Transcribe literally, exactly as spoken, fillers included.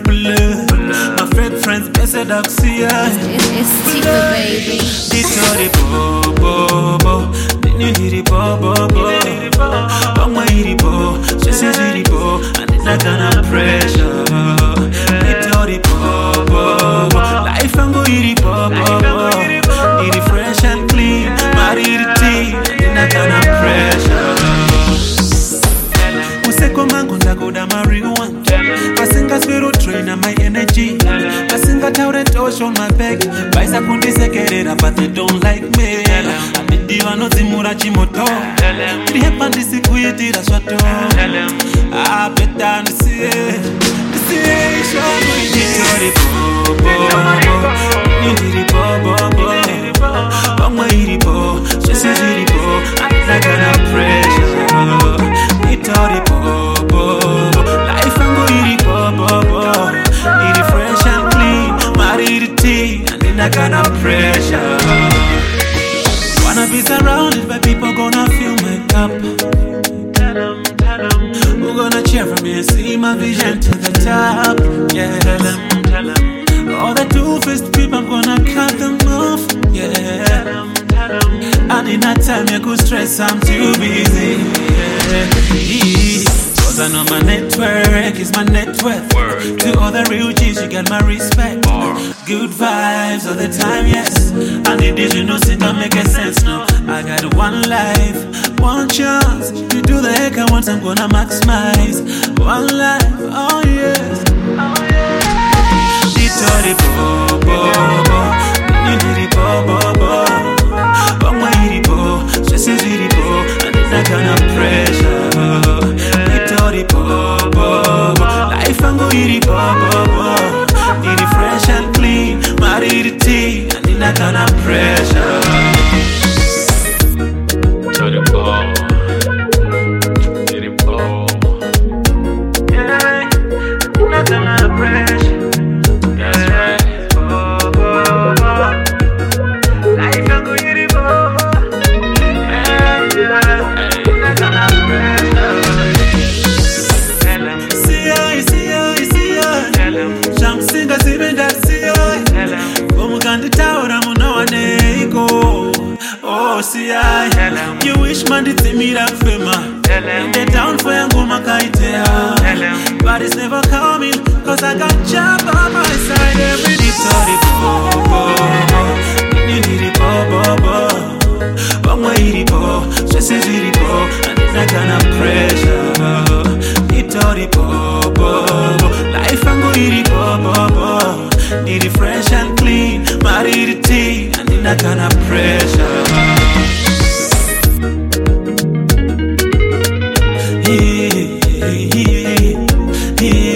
My fake friends best dog see us. It's Tika, baby. Ditori bo bo bo, dini diri bo bo bo, bangma iri bo, stress iri bo, and it's not gonna pressure. Ditori bo bo bo, life ango iri bo bo bo, diri fresh and clean, marry the tea, and it's not gonna pressure. Useko mango ndagoda marijuana. Basinga spiro train on my energy. Basinga taure tosh on my back. Baisa kundi sekerera but they don't like me. Abidiwa no zimura chimoto. Krihepa ndisi kuyitira swato. Ah, beta ndisi ndisi shono iditori bo bo. Nidiri bo bo bo. Bangwa iri bo. Stress iri bo. I'm not gonna pressure. Ditori bo bo. Life ango iri bo bo bo. Iri fresh and clean. Marry the tea and then I gonna pressure. Wanna be surrounded by people gonna fill my cup. Tell them, tell them. Who gonna cheer for me and see my vision to the top? Yeah, tell them, tell them. All the two-faced people, I'm gonna cut them off. Yeah, tell them, tell them. And in that time you could stress, I'm too busy. Yeah. Cause I know my network is my net worth. Word. To all the real G's, you get my respect. Bar. Good vibes all the time, yes. And it did you know, it don't make a sense, no. I got one life, one chance. You do the heck I want, I'm gonna maximize. One life, oh yes, oh yes. Ditori bo bo bo, nidiri bo bo bo. Bangwa iri bo, stress iri bo, and it's not gonna pressure. Ditori bo bo bo, life ango iri bo bo bo. Iri fresh and clean, marry the tea, and it's not gonna pressure. To the ball. To the ball. Yeah, not gonna pressure. That's right. Bo bo bo, life ango iri bo. Yeah, yeah, not gonna pressure. See I, see I, see I. Jam singer siben that see I. Como candy tower, I'm no one ego. Oh, see I. You wish man did see me that fema. They down for your goma kaitea. But it's never coming, cause I got job on my side every day. Sorry, bo bo bo. Nidiri bo bo bo. Bangwa iri bo. Stress iri bo. And it's not gonna pressure. Ditori bo bo bo. Life ango iri bo bo bo. Diri fresh and clean. Marry the tea. And it's not gonna pressure. Yeah, yeah, yeah.